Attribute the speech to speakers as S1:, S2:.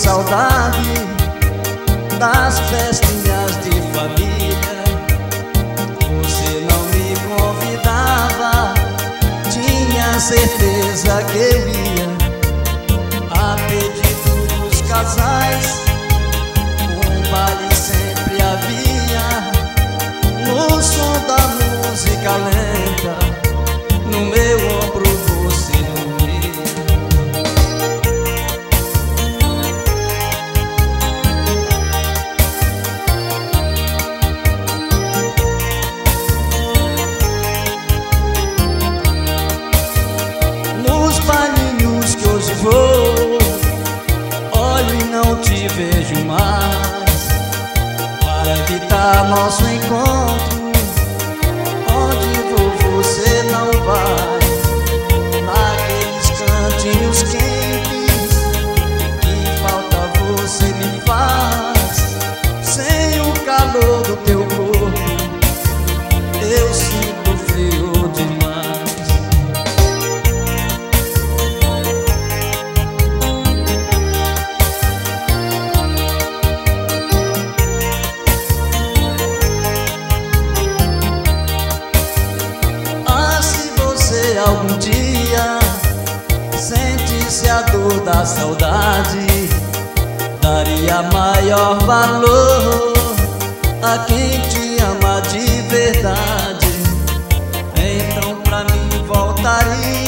S1: saudade das festinhas de família. Você não me convidava, tinha certeza que eu ia. A pedido dos casais, um baile sempre havia. No som da música lenta, no meu ombro você dormia. Nos bailinhos que hoje vou, olho e não te vejo mais. Para evitar nosso encontro, onde vou você não vai. Naqueles cantinhos quentes, que falta você me faz. Sem o calor do teu corpo, eu sinto frio demais. Algum dia sentisse a dor da saudade, daria maior valor a quem te ama de verdade. Então pra mim voltaria